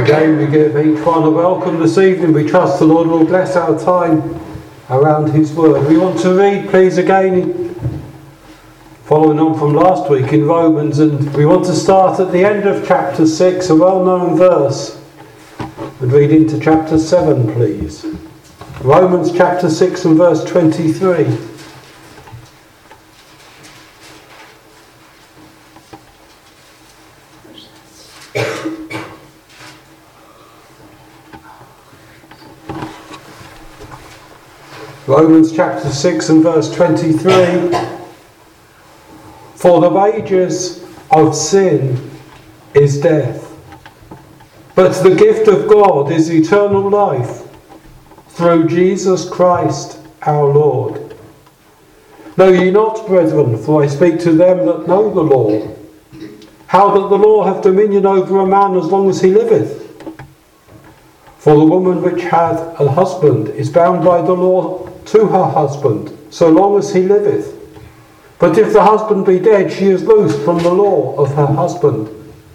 Again, we give each one a welcome this evening. We trust the Lord will bless our time around His Word. We want to read, please, again, following on from last week in Romans, and we want to start at the end of chapter 6, a well-known verse, and read into chapter 7, please. Romans chapter 6 and verse 23. Romans chapter 6 and verse 23. For the wages of sin is death, but the gift of God is eternal life through Jesus Christ our Lord. Know ye not, brethren, for I speak to them that know the law, how that the law hath dominion over a man as long as he liveth. For the woman which hath a husband is bound by the law to her husband, so long as he liveth. But if the husband be dead, she is loosed from the law of her husband.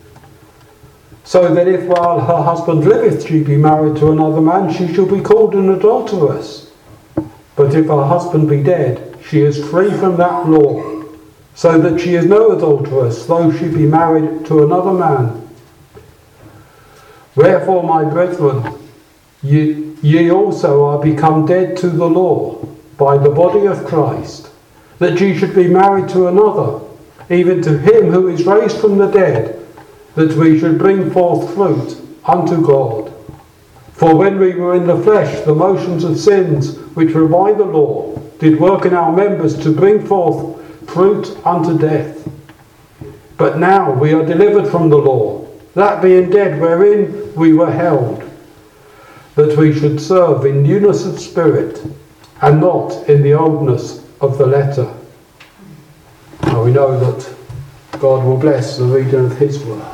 So that if while her husband liveth she be married to another man, she shall be called an adulteress. But if her husband be dead, she is free from that law, so that she is no adulteress, though she be married to another man. Wherefore, my brethren, ye also are become dead to the law by the body of Christ, that ye should be married to another, even to him who is raised from the dead, that we should bring forth fruit unto God. For when we were in the flesh, the motions of sins, which were by the law, did work in our members to bring forth fruit unto death. But now we are delivered from the law, that being dead wherein we were held, that we should serve in newness of spirit, and not in the oldness of the letter. Now we know that God will bless the reading of His word.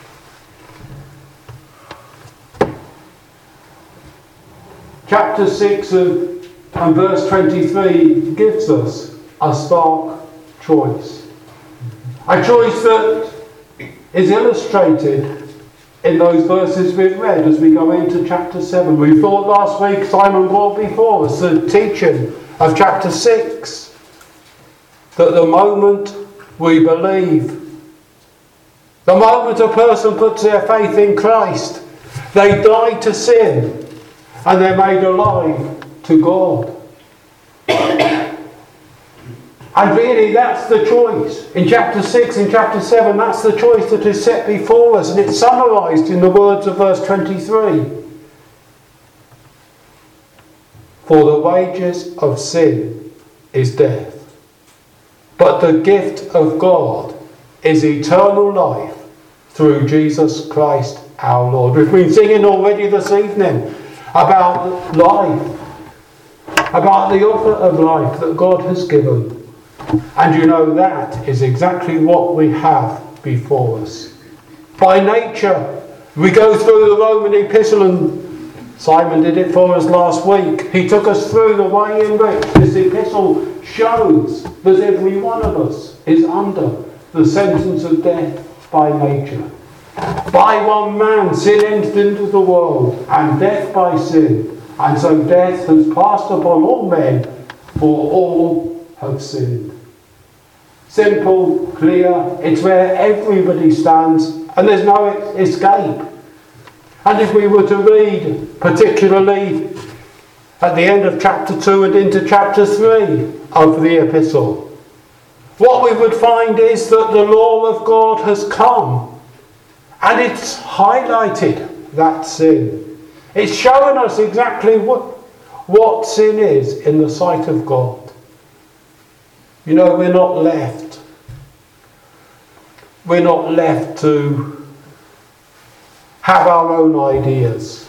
Chapter 6 and verse 23 gives us a stark choice. A choice that is illustrated in those verses we've read as we go into chapter 7. We thought last week Simon brought before us the teaching of chapter 6, that the moment we believe, the moment a person puts their faith in Christ, they die to sin and they're made alive to God. And really that's the choice. In chapter 6, in chapter 7, that's the choice that is set before us, and it's summarised in the words of verse 23. For the wages of sin is death, but the gift of God is eternal life through Jesus Christ our Lord. We've been singing already this evening about life, about the offer of life that God has given. And you know that is exactly what we have before us. By nature, we go through the Roman epistle, and Simon did it for us last week. He took us through the way in which this epistle shows that every one of us is under the sentence of death by nature. By one man sin entered into the world, and death by sin. And so death has passed upon all men, for all have sinned. Simple, clear, it's where everybody stands and there's no escape. And if we were to read particularly at the end of chapter 2 and into chapter 3 of the epistle, what we would find is that the law of God has come and it's highlighted that sin. It's showing us exactly what sin is in the sight of God. You know, we're not left to have our own ideas.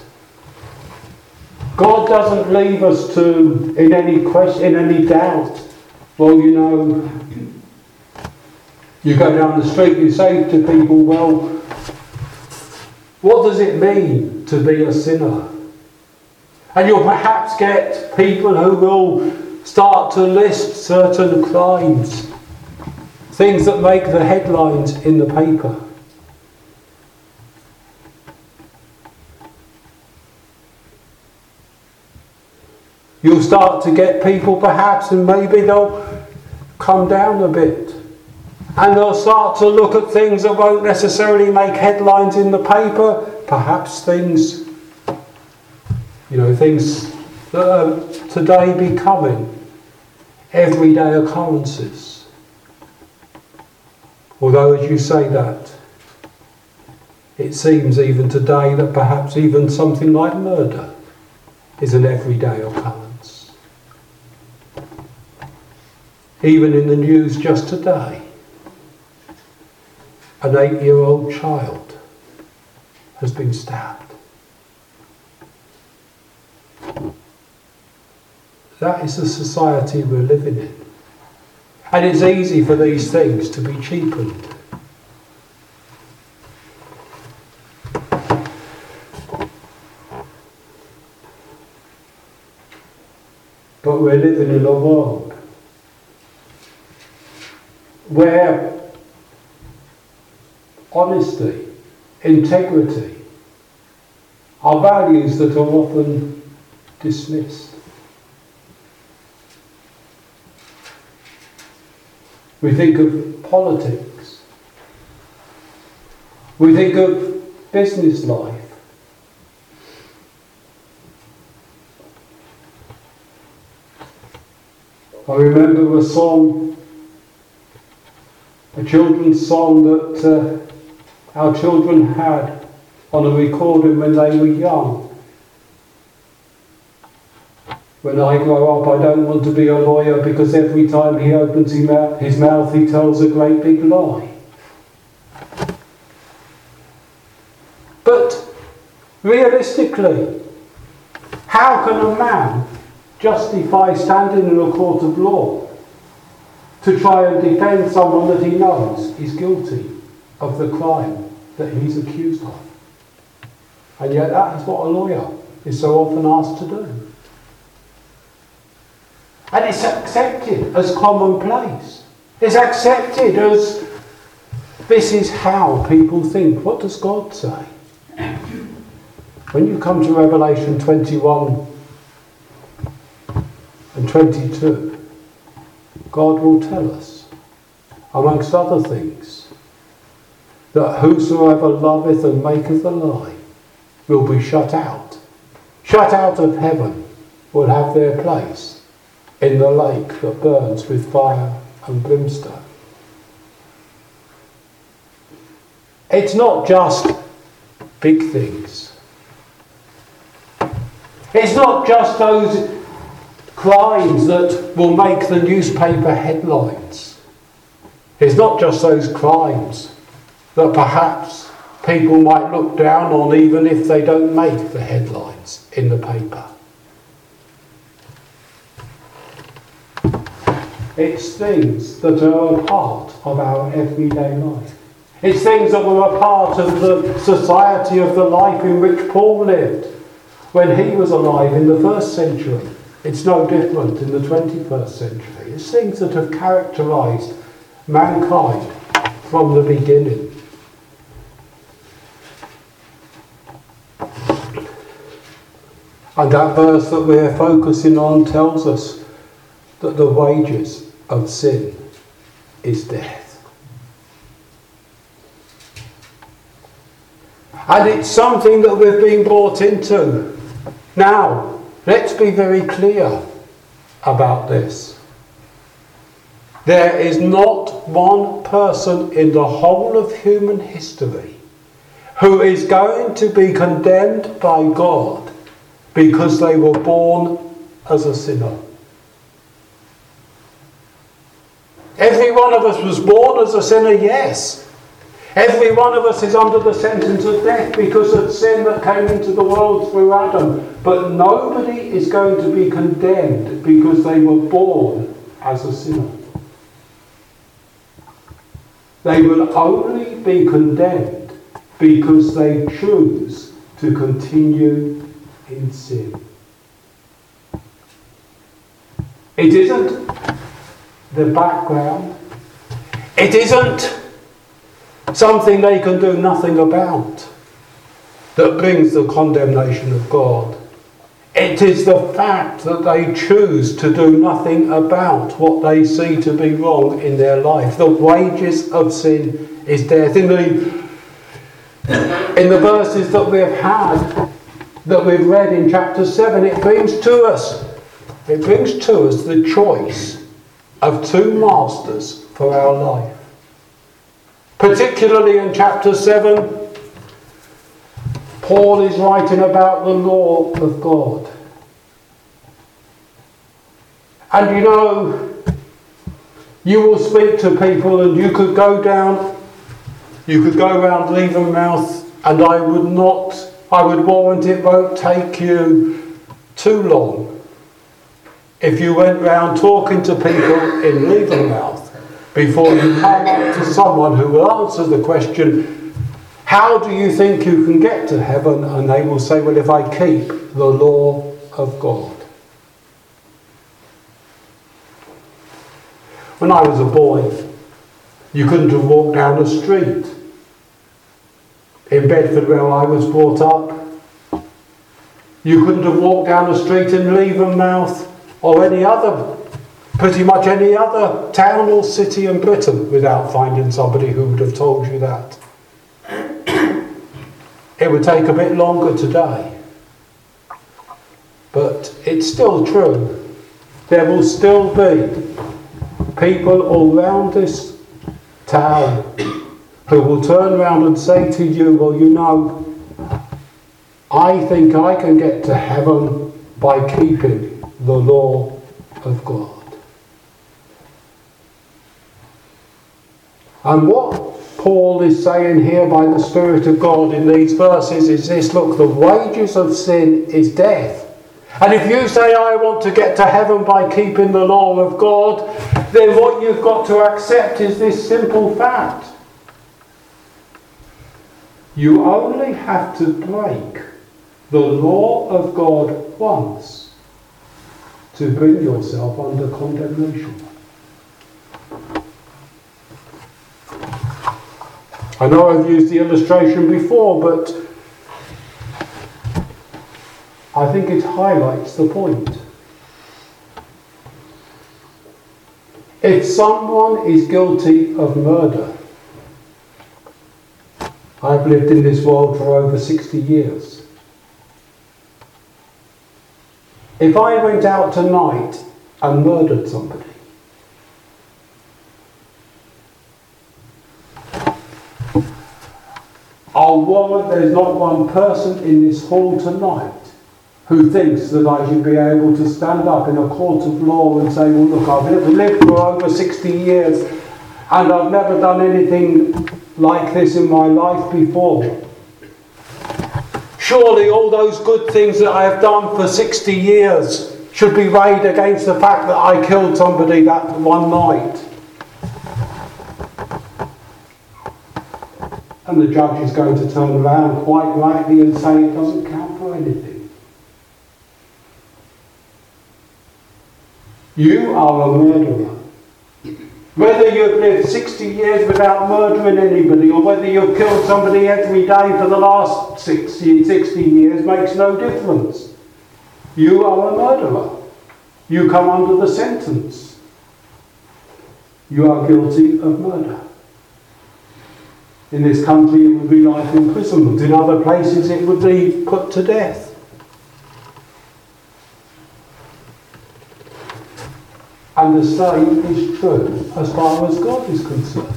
God doesn't leave us in any question, in any doubt. Well, you know, you go down the street, you say to people, well, what does it mean to be a sinner? And you'll perhaps get people who will start to list certain crimes, things that make the headlines in the paper. You'll start to get people perhaps, and maybe they'll come down a bit. And they'll start to look at things that won't necessarily make headlines in the paper. Perhaps things, things that are today becoming everyday occurrences. Although, as you say that, it seems even today that perhaps even something like murder is an everyday occurrence. Even in the news just today, an 8-year-old child has been stabbed. That is the society we're living in. And it's easy for these things to be cheapened. But we're living in a world where honesty, integrity are values that are often dismissed. We think of politics. We think of business life. I remember a song, a children's song that our children had on a recording when they were young. When I grow up, I don't want to be a lawyer because every time he opens his mouth, he tells a great big lie. But realistically, how can a man justify standing in a court of law to try and defend someone that he knows is guilty of the crime that he's accused of? And yet that is what a lawyer is so often asked to do. And it's accepted as commonplace. It's accepted as this is how people think. What does God say? When you come to Revelation 21 and 22, God will tell us, amongst other things, that whosoever loveth and maketh a lie will be shut out of heaven, will have their place in the lake that burns with fire and brimstone. It's not just big things. It's not just those crimes that will make the newspaper headlines. It's not just those crimes that perhaps people might look down on even if they don't make the headlines in the paper. It's things that are a part of our everyday life. It's things that were a part of the society of the life in which Paul lived when he was alive in the 1st century. It's no different in the 21st century. It's things that have characterised mankind from the beginning. And that verse that we're focusing on tells us that the wages of sin is death. And it's something that we've been brought into. Now, let's be very clear about this. There is not one person in the whole of human history who is going to be condemned by God because they were born as a sinner. Every one of us was born as a sinner, yes. Every one of us is under the sentence of death because of sin that came into the world through Adam. But nobody is going to be condemned because they were born as a sinner. They will only be condemned because they choose to continue in sin. It isn't the background. It isn't something they can do nothing about that brings the condemnation of God. It is the fact that they choose to do nothing about what they see to be wrong in their life. The wages of sin is death. In the verses that we've had, that we've read in chapter 7, it brings to us the choice of two masters for our life. Particularly in chapter 7, Paul is writing about the law of God. And you know, you will speak to people and you could go around Levenmouth, and I would warrant it won't take you too long if you went round talking to people in Levenmouth before you come up to someone who will answer the question, how do you think you can get to heaven? And they will say, well, if I keep the law of God. When I was a boy, you couldn't have walked down the street in Bedford where I was brought up. You couldn't have walked down the street in Levenmouth or pretty much any other town or city in Britain without finding somebody who would have told you that. It would take a bit longer today, but it's still true. There will still be people all around this town who will turn around and say to you, well, you know, I think I can get to heaven by keeping the law of God. And what Paul is saying here by the Spirit of God in these verses is this: look, the wages of sin is death. And if you say, I want to get to heaven by keeping the law of God, then what you've got to accept is this simple fact. You only have to break the law of God once to bring yourself under condemnation. I know I've used the illustration before, but I think it highlights the point. If someone is guilty of murder, I've lived in this world for over 60 years. If I went out tonight and murdered somebody, I'll warrant there's not one person in this hall tonight who thinks that I should be able to stand up in a court of law and say, well, look, I've lived for over 60 years and I've never done anything like this in my life before. Surely all those good things that I have done for 60 years should be weighed against the fact that I killed somebody that one night. And the judge is going to turn around quite rightly and say it doesn't count for anything. You are a murderer. Whether you've lived 60 years without murdering anybody or whether you've killed somebody every day for the last 60 years makes no difference. You are a murderer. You come under the sentence. You are guilty of murder. In this country it would be life imprisonment. In other places it would be put to death. And the same is true as far as God is concerned.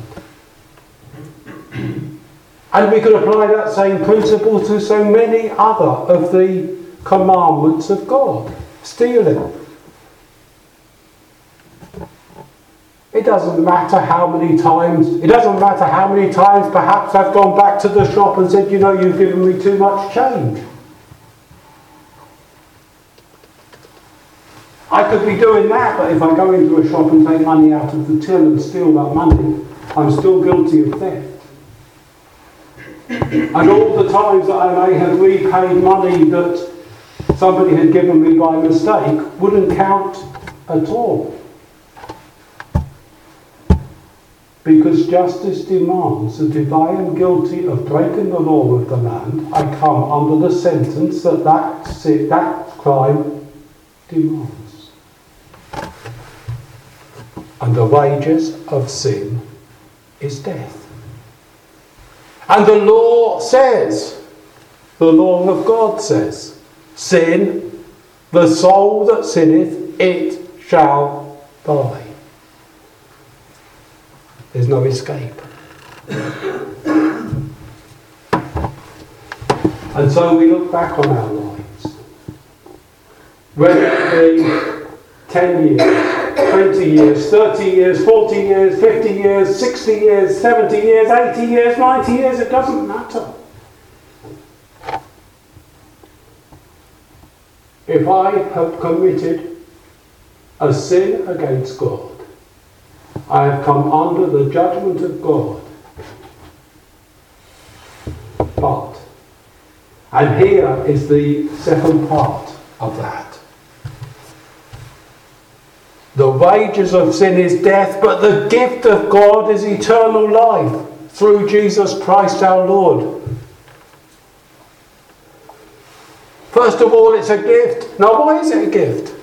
And we could apply that same principle to so many other of the commandments of God. Stealing. It doesn't matter how many times perhaps I've gone back to the shop and said, you know, you've given me too much change. I could be doing that, but if I go into a shop and take money out of the till and steal that money, I'm still guilty of theft. And all the times that I may have repaid money that somebody had given me by mistake wouldn't count at all. Because justice demands that if I am guilty of breaking the law of the land, I come under the sentence that crime demands. And the wages of sin is death. And the law says, the law of God says, sin, the soul that sinneth, it shall die. There's no escape. And so we look back on our lives. Whether it be 10 years, 20 years, 30 years, 40 years, 50 years, 60 years, 70 years, 80 years, 90 years, it doesn't matter. If I have committed a sin against God, I have come under the judgment of God. But, and here is the second part of that. The wages of sin is death, but the gift of God is eternal life through Jesus Christ our Lord. First of all, it's a gift. Now, why is it a gift?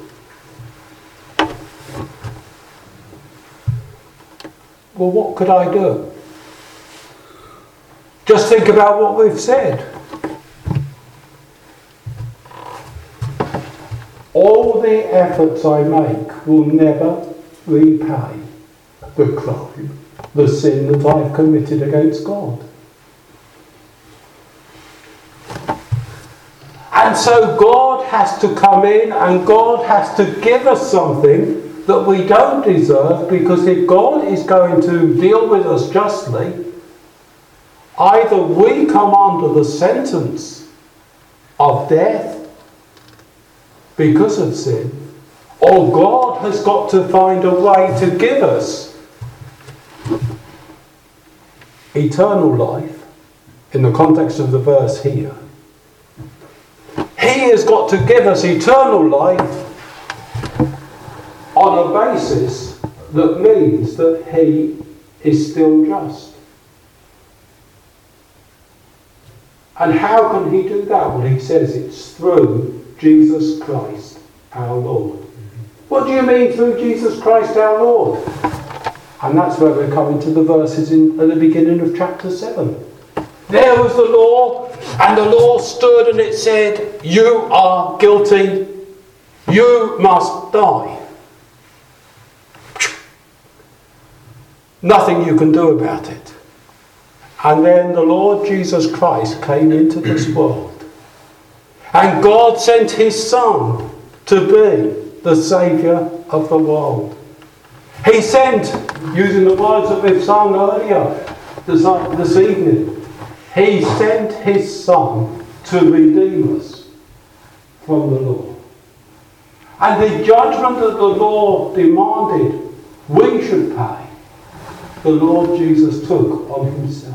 Well, what could I do? Just think about what we've said. All the efforts I make will never repay the crime, the sin that I've committed against God. And so God has to come in and God has to give us something that we don't deserve, because if God is going to deal with us justly, either we come under the sentence of death because of sin, or God has got to find a way to give us eternal life, in the context of the verse here. He has got to give us eternal life on a basis that means that he is still just. And how can he do that? Well, he says it's through Jesus Christ our Lord. What do you mean through Jesus Christ our Lord? And that's where we're coming to the verses at the beginning of chapter 7. There was the law, and the law stood and it said, you are guilty, you must die. Nothing you can do about it. And then the Lord Jesus Christ came into this world. And God sent his Son to be the Saviour of the world. He sent, using the words that we've sung earlier this evening, he sent his Son to redeem us from the law. And the judgment that the law demanded we should pay, the Lord Jesus took on himself.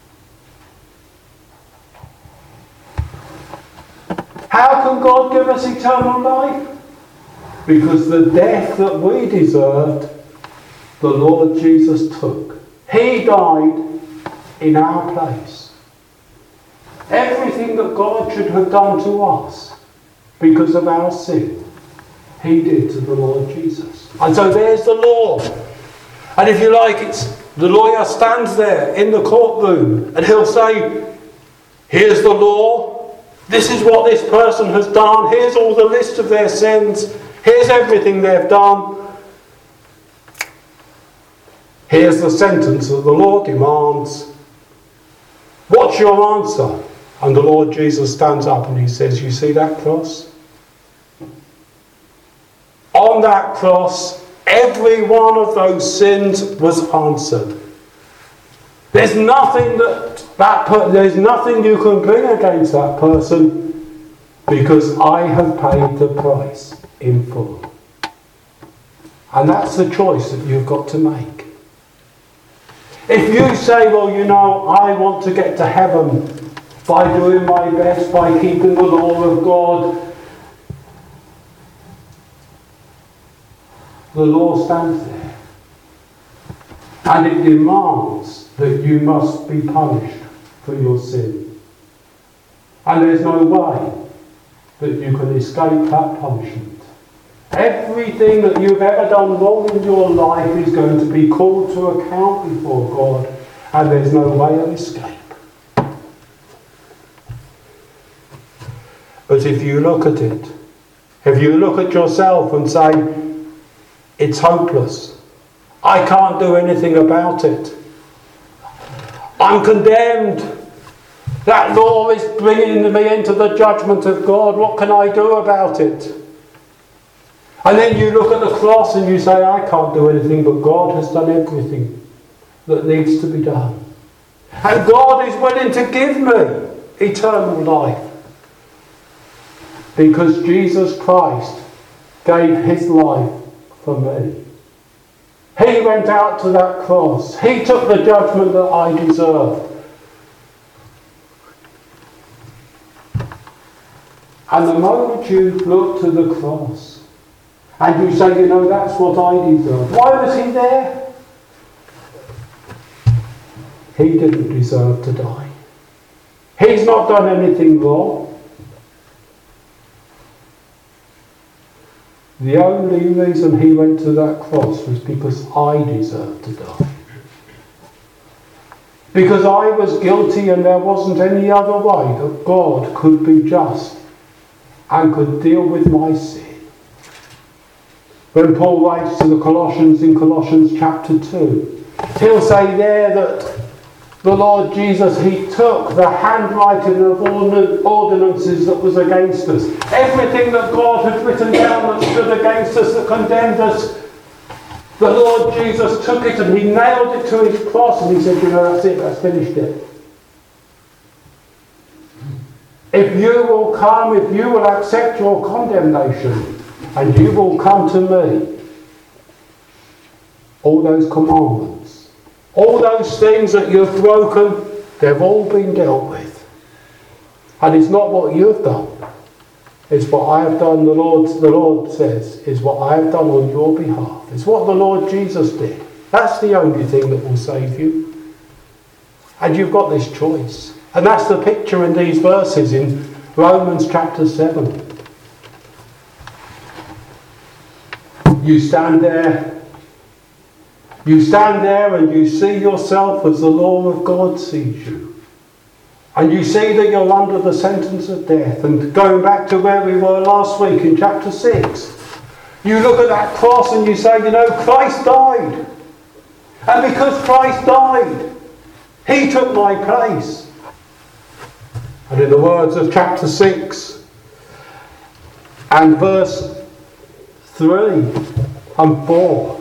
How can God give us eternal life? Because the death that we deserved, the Lord Jesus took. He died in our place. Everything that God should have done to us because of our sin, he did to the Lord Jesus. And so there's the law. And if you like, the lawyer stands there in the courtroom and he'll say, here's the law, this is what this person has done, here's all the list of their sins, here's everything they've done, here's the sentence that the law demands. What's your answer? And the Lord Jesus stands up and he says, you see that cross? On that cross, every one of those sins was answered. There's nothing there's nothing you can bring against that person, because I have paid the price in full. And that's the choice that you've got to make. If you say, well, I want to get to heaven by doing my best, by keeping the law of God, the law stands there. And it demands that you must be punished for your sin. And there's no way that you can escape that punishment. Everything that you've ever done wrong in your life is going to be called to account before God, and there's no way of escape. But if you look at it, if you look at yourself and say, it's hopeless, I can't do anything about it, I'm condemned, that law is bringing me into the judgment of God, what can I do about it? And then you look at the cross and you say, I can't do anything, but God has done everything that needs to be done. And God is willing to give me eternal life, because Jesus Christ gave his life for me. He went out to that cross. He took the judgment that I deserved. And the moment you look to the cross and you say, you know, that's what I deserve. Why was he there? He didn't deserve to die. He's not done anything wrong. The only reason he went to that cross was because I deserved to die. Because I was guilty and there wasn't any other way that God could be just and could deal with my sin. When Paul writes to the Colossians in Colossians chapter 2, he'll say there that the Lord Jesus, he took the handwriting of ordinances that was against us. Everything that God had written down that stood against us, that condemned us, the Lord Jesus took it and he nailed it to his cross and he said, you know, that's it, that's finished it. If you will come, if you will accept your condemnation and you will come to me, all those commandments, all those things that you've broken, they've all been dealt with. And it's not what you've done. It's what I have done, the Lord says, is what I have done on your behalf. It's what the Lord Jesus did. That's the only thing that will save you. And you've got this choice. And that's the picture in these verses in Romans chapter 7. You stand there and you see yourself as the law of God sees you. And you see that you're under the sentence of death. And going back to where we were last week in chapter 6, you look at that cross and you say, you know, Christ died. And because Christ died, he took my place. And in the words of chapter 6 and verse 3 and 4,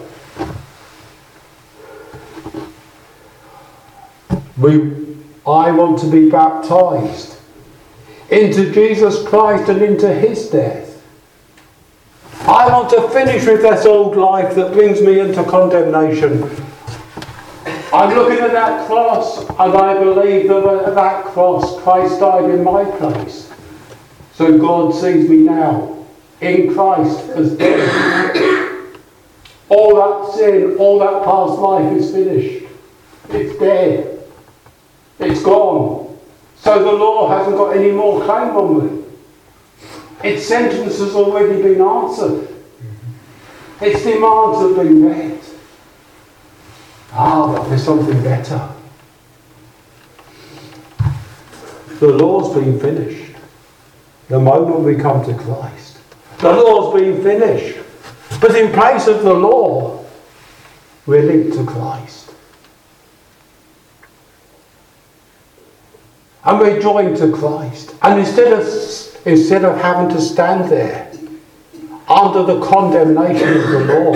I want to be baptized into Jesus Christ and into his death. I want to finish with this old life that brings me into condemnation. I'm looking at that cross and I believe that at that cross Christ died in my place. So God sees me now in Christ as dead. All that sin, all that past life is finished. It's dead. It's gone. So the law hasn't got any more claim on me. Its sentence has already been answered. Its demands have been met. But there's something better. The law's been finished. The moment we come to Christ, the law's been finished. But in place of the law, we're linked to Christ. And we're joined to Christ. And instead of having to stand there under the condemnation of the law,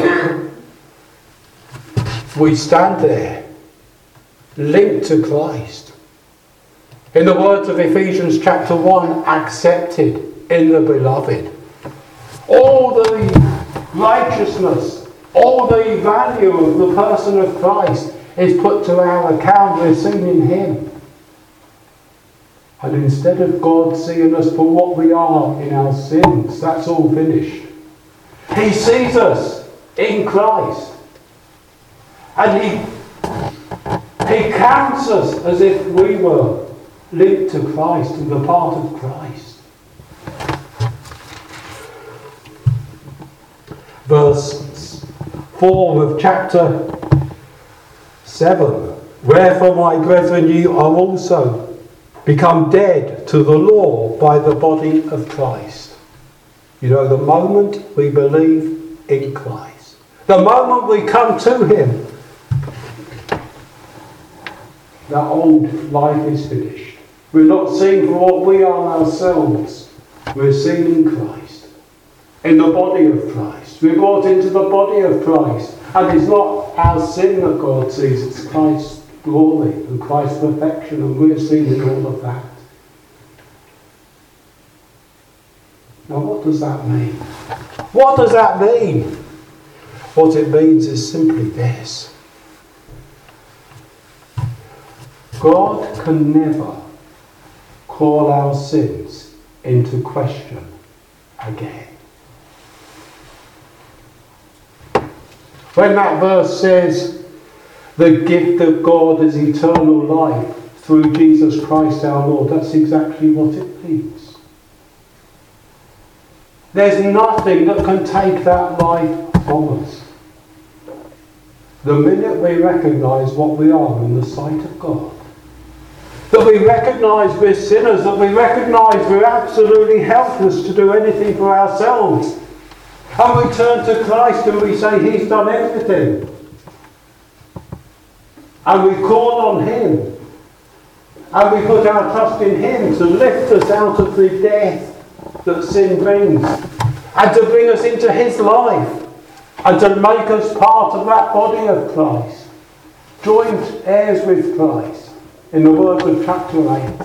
we stand there linked to Christ. In the words of Ephesians chapter 1, accepted in the beloved. All the righteousness, all the value of the person of Christ is put to our account. We're seen in him. And instead of God seeing us for what we are in our sins, that's all finished. He sees us in Christ. And he counts us as if we were linked to Christ and the part of Christ. verse 4 of chapter 7. Wherefore, my brethren, ye are also become dead to the law by the body of Christ. You know, the moment we believe in Christ, the moment we come to him, that old life is finished. We're not seen for what we are ourselves. We're seen in Christ, in the body of Christ. We're brought into the body of Christ. And it's not our sin that God sees, it's Christ's glory and Christ's perfection, and we're seen in all of that. Now, what does that mean? What does that mean? What it means is simply this. God can never call our sins into question again. When that verse says, the gift of God is eternal life through Jesus Christ our Lord, that's exactly what it means. There's nothing that can take that life from us. The minute we recognise what we are in the sight of God, that we recognise we're sinners, that we recognise we're absolutely helpless to do anything for ourselves, and we turn to Christ and we say he's done everything, and we call on him, and we put our trust in him to lift us out of the death that sin brings, and to bring us into his life, and to make us part of that body of Christ, joint heirs with Christ, in the words of chapter 8.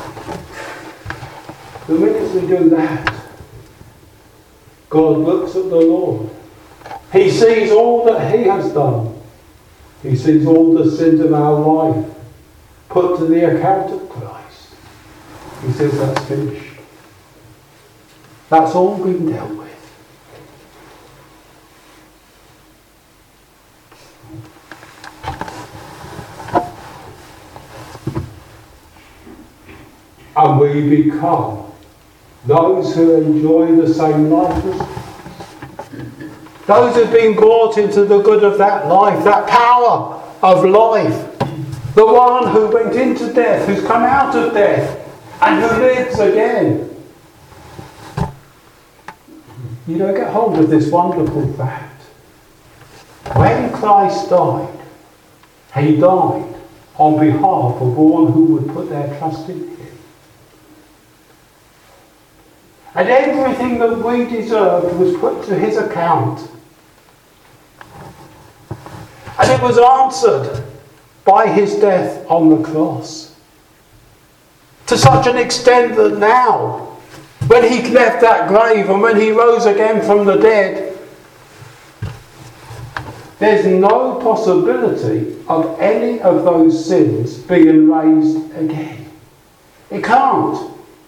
The minute we do that, God looks at the Lord. He sees all that he has done. He sees all the sins of our life put to the account of Christ. He says that's finished. That's all been dealt with. And we become those who enjoy the same life as Christ. Those who've been brought into the good of that life, that power of life. The one who went into death, who's come out of death, and who lives again. You know, get hold of this wonderful fact. When Christ died, he died on behalf of all who would put their trust in him. And everything that we deserved was put to his account. And it was answered by his death on the cross. To such an extent that now, when he left that grave and when he rose again from the dead, there's no possibility of any of those sins being raised again. It can't.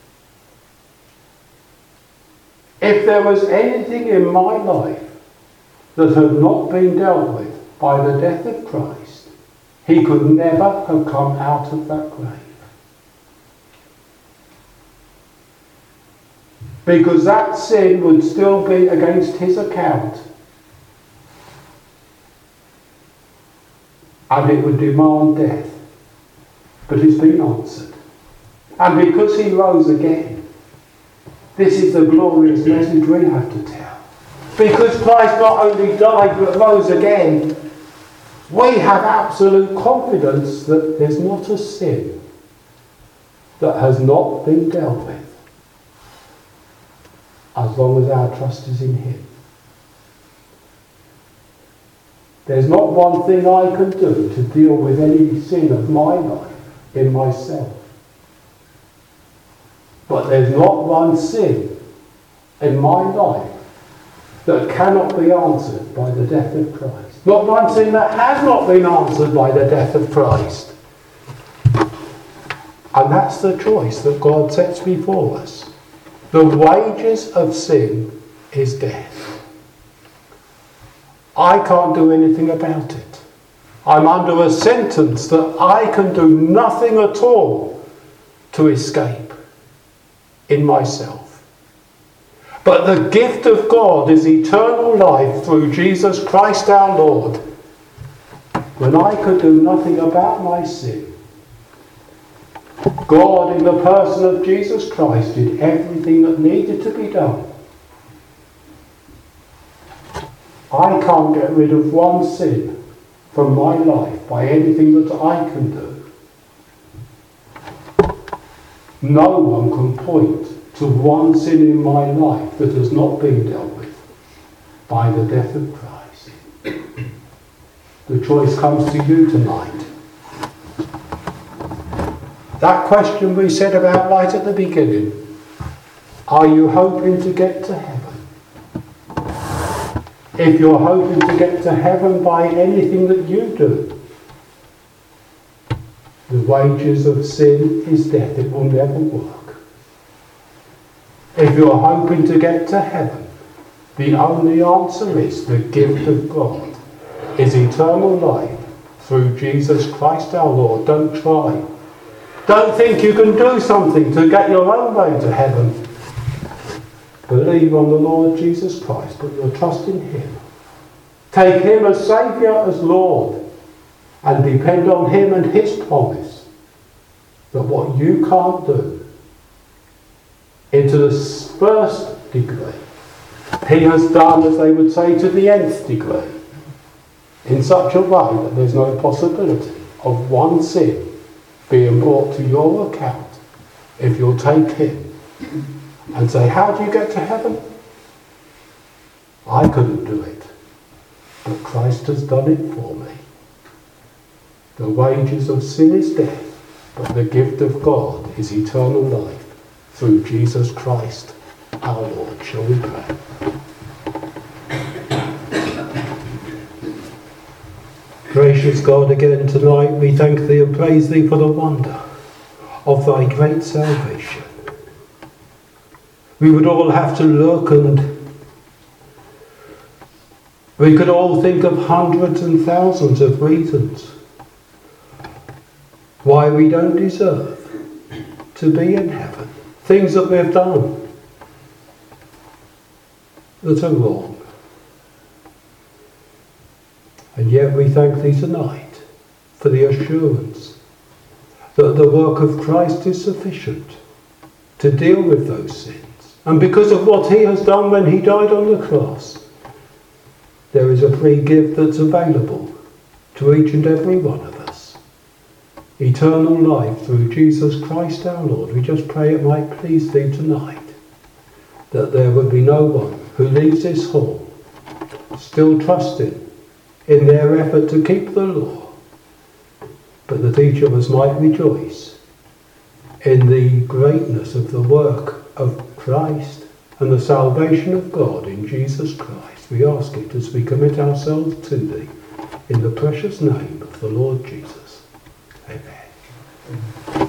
If there was anything in my life that had not been dealt with by the death of Christ, he could never have come out of that grave. Because that sin would still be against his account. And it would demand death. But it's been answered. And because he rose again, this is the glorious message we have to tell. Because Christ not only died but rose again, we have absolute confidence that there's not a sin that has not been dealt with, as long as our trust is in him. There's not one thing I can do to deal with any sin of my life in myself. But there's not one sin in my life that cannot be answered by the death of Christ. Not one sin that has not been answered by the death of Christ. And that's the choice that God sets before us. The wages of sin is death. I can't do anything about it. I'm under a sentence that I can do nothing at all to escape in myself. But the gift of God is eternal life through Jesus Christ our Lord. When I could do nothing about my sin, God in the person of Jesus Christ did everything that needed to be done. I can't get rid of one sin from my life by anything that I can do. No one can point to one sin in my life that has not been dealt with by the death of Christ. The choice comes to you tonight. That question we said about right at the beginning, are you hoping to get to heaven? If you're hoping to get to heaven by anything that you do, the wages of sin is death. It will never work. If you're hoping to get to heaven, the only answer is the gift of God is eternal life through Jesus Christ our Lord. Don't try. Don't think you can do something to get your own way to heaven. Believe on the Lord Jesus Christ, put your trust in him. Take him as Saviour, as Lord, and depend on him and his promise that what you can't do, into the first degree, he has done, as they would say, to the nth degree, in such a way that there's no possibility of one sin being brought to your account if you'll take him and say, how do you get to heaven? I couldn't do it, but Christ has done it for me. The wages of sin is death, but the gift of God is eternal life through Jesus Christ our Lord. Shall we pray? Gracious God, again tonight we thank thee and praise thee for the wonder of thy great salvation. We would all have to look, and we could all think of hundreds and thousands of reasons why we don't deserve to be in heaven. Things that we've done that are wrong. And yet we thank thee tonight for the assurance that the work of Christ is sufficient to deal with those sins. And because of what he has done when he died on the cross, there is a free gift that's available to each and every one of us. Eternal life through Jesus Christ our Lord. We just pray it might please thee tonight that there would be no one who leaves this hall still trusting in their effort to keep the law, but that each of us might rejoice in the greatness of the work of Christ and the salvation of God in Jesus Christ. We ask it as we commit ourselves to thee in the precious name of the Lord Jesus. Amen.